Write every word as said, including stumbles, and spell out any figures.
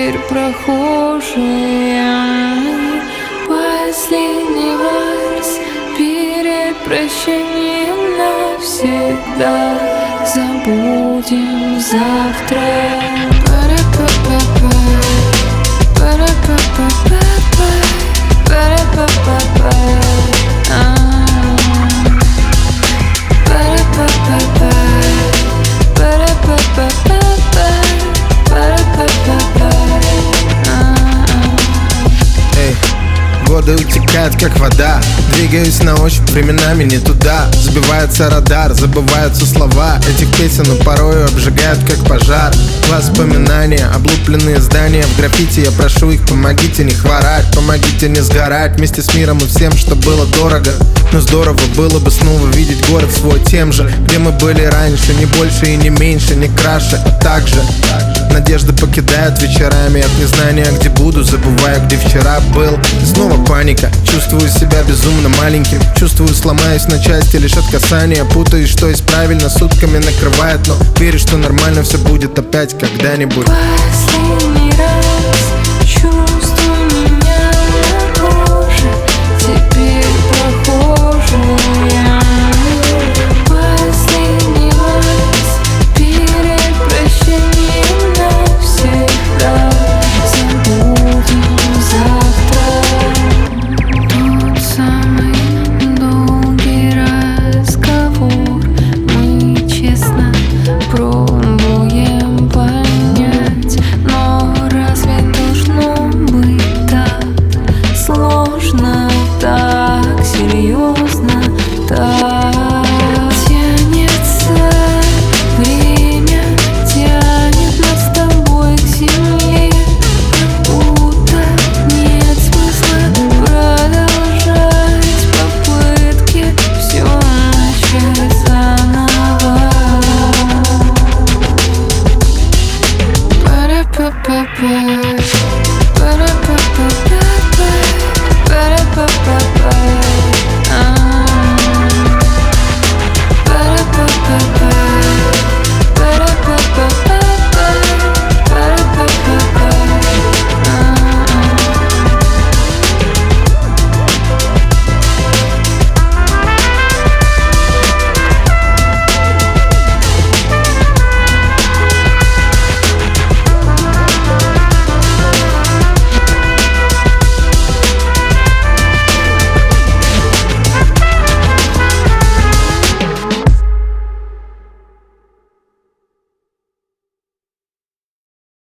теперь прохожие. Последний вальс перед прощанием навсегда. Забудем завтра. Пара-па-па-па, пара-па-па-па, пара-па-па-па, а. Пара-па-па-па, пара-па-па-па, пара-па-па-па, а. Эй, годы утекают как вода. Двигаюсь на ощупь, временами не туда. Сбивается радар, забываются слова этих песен, но порою обжигают как пожар. Воспоминания, облупленные здания. В граффити я прошу их, помогите не хворать, помогите не сгорать вместе с миром и всем, что было дорого. Но здорово было бы снова видеть город свой тем же, где мы были раньше. Не больше и не меньше, не краше, а так же. Надежды покидают вечерами от незнания, где буду, забываю, где вчера был. Снова паника, чувствую себя безумно маленьким. Чувствую, сломаюсь на части лишь от касания. Путаюсь, что есть правильно, сутками накрывает, но верю, что нормально все будет опять когда-нибудь. Последний раз чувствую меня на коже, теперь прохожая. Последний раз перед прощанием навсегда. Забудем завтра. Тот самый долгий разговор мы честно пробуем понять. Но разве должно быть так сложно?